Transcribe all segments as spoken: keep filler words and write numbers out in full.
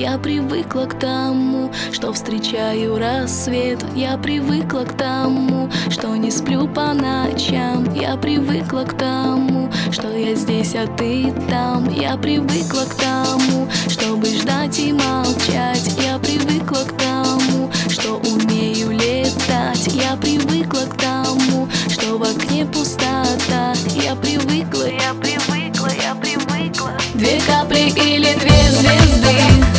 Я привыкла к тому, что встречаю рассвет. Я привыкла к тому, что не сплю по ночам. Я привыкла к тому, что я здесь, а ты там. Я привыкла к тому, чтобы ждать и молчать. Я привыкла к тому, что умею летать. Я привыкла к тому, что в окне пустота. Я привыкла, я привыкла, я привыкла. Две капли или две звезды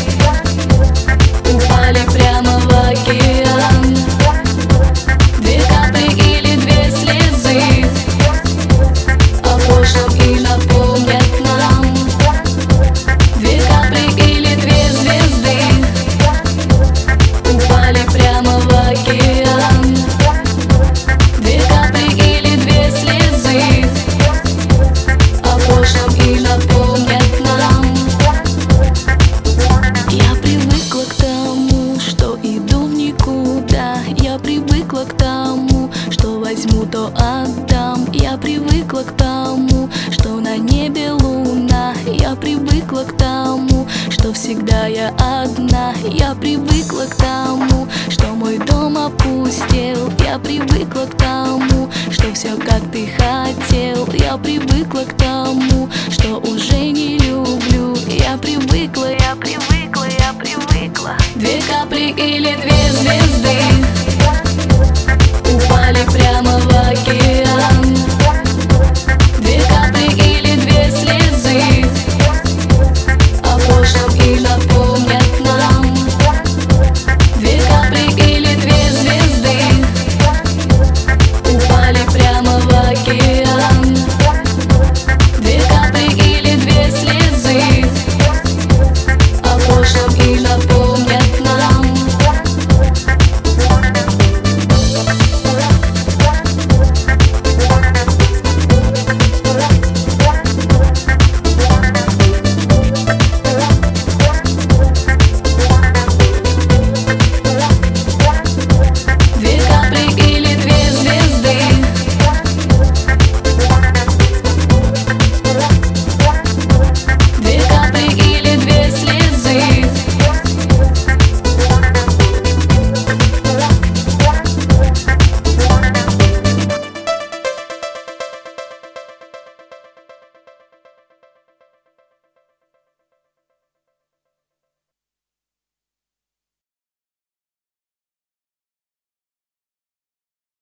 упали прямо в океан. Две капли или две слезы о прошлом и напомнят нам. Две капли или две звезды упали прямо в океан. Две капли или две слезы о прошлом и напомнят нам. Я привыкла к тому, что иду в никуда. Я привыкла к тому, что возьму, то отдам. Я привыкла к тому, что на небе луна. Я привыкла к тому, что всегда я одна. Я привыкла к тому, что мой дом опустел. Я привыкла к тому, что все как ты хотел. Я привыкла к